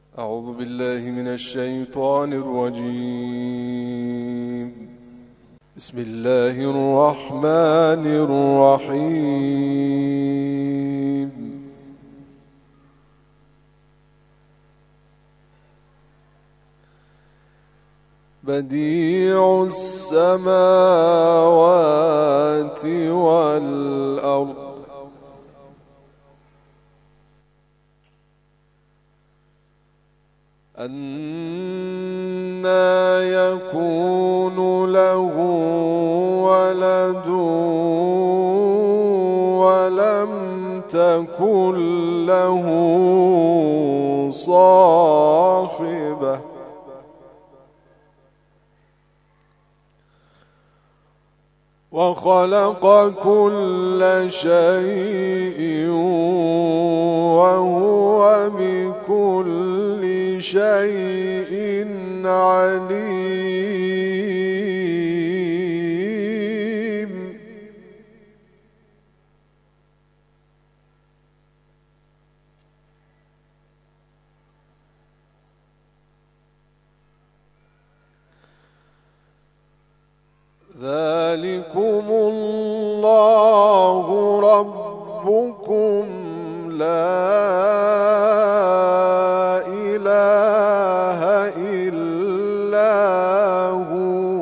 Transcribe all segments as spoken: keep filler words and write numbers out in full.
أعوذ بالله من الشيطان الرجيم. بسم الله الرحمن الرحيم. بديع السماوات والأرض أنى يكون له ولد ولم تكن له صاحبة وخلق كل شيء وهو بكل شيء عليم. ذلكم الله ربكم لا إله إلا هو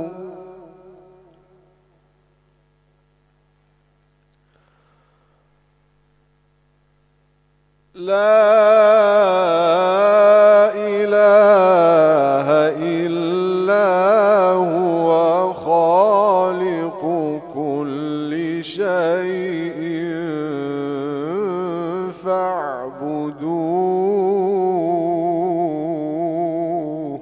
لا إله إلا هو خالق كل شيء فاعبدوه.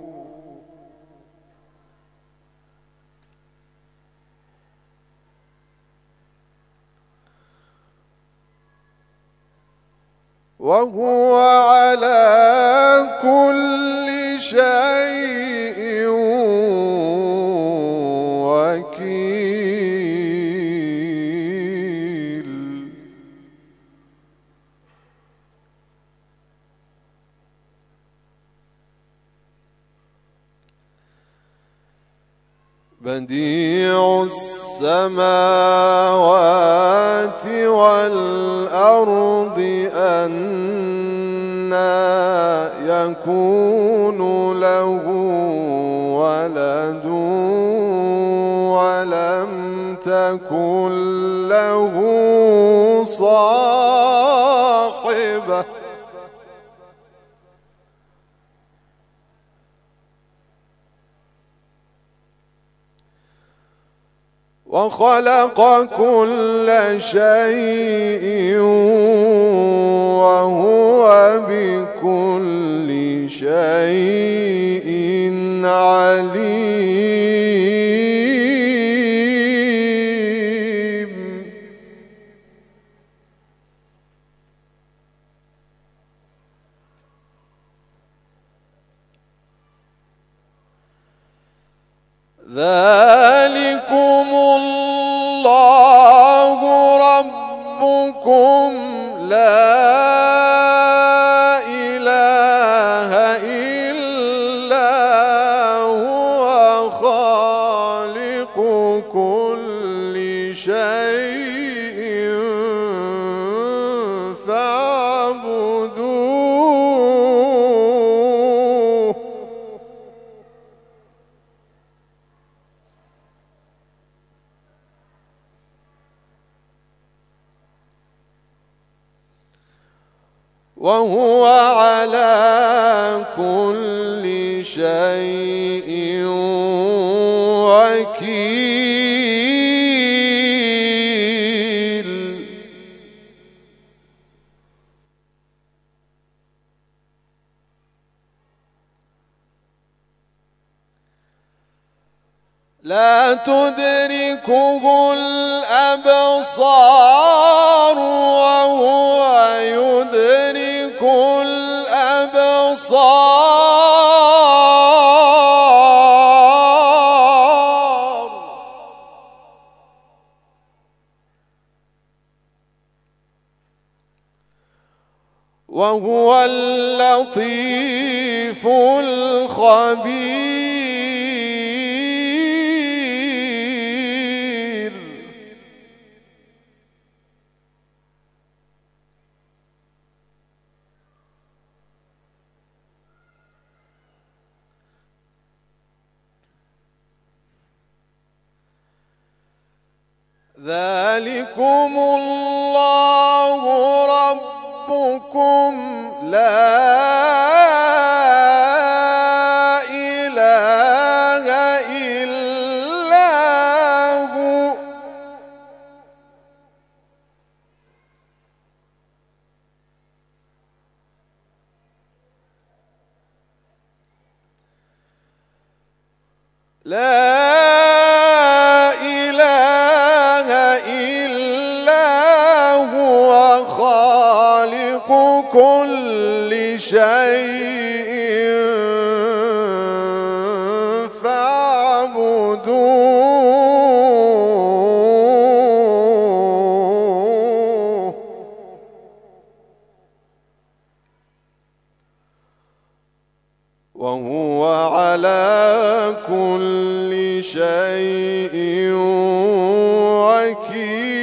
وهو على كل شيء وكيل. بديع السماوات والأرض أنى يكون له ولد ولم تكن له صاحبة وخلق كل شيء وهو بكل شيء عليم. ذلكم الله ربكم لا إله إلا هو خالق كل شيء فاعبدوه. وهو على كل شيء وكيل. لا تدركه الأبصار وهو يدرك الأبصار. وهو اللطيف اللطيف الخبير. ذلكم الله ربكم لا إله إلا هو لا كل شيء فاعبدوه وهو على كل شيء وكيل.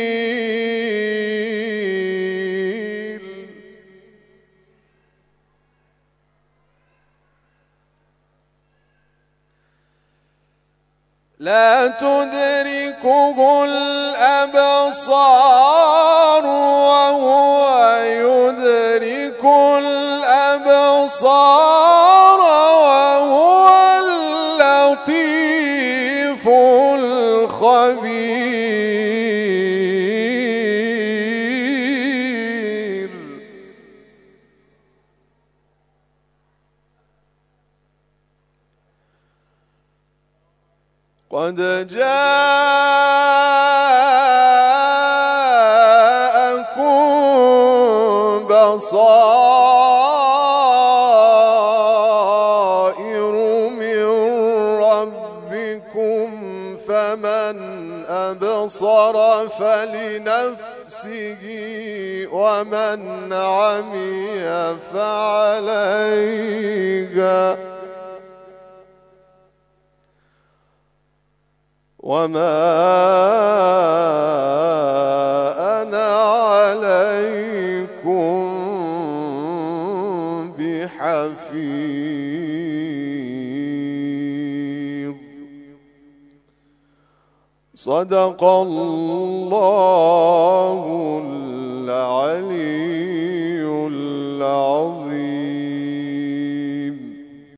لا تدركه الأبصار وهو يدرك الأبصار وهو اللطيف الخبير. قد جاءكم بصائر من ربكم فمن أبصر فلنفسه ومن عمي فعليها وما أنا عليكم بحفيظ. صدق الله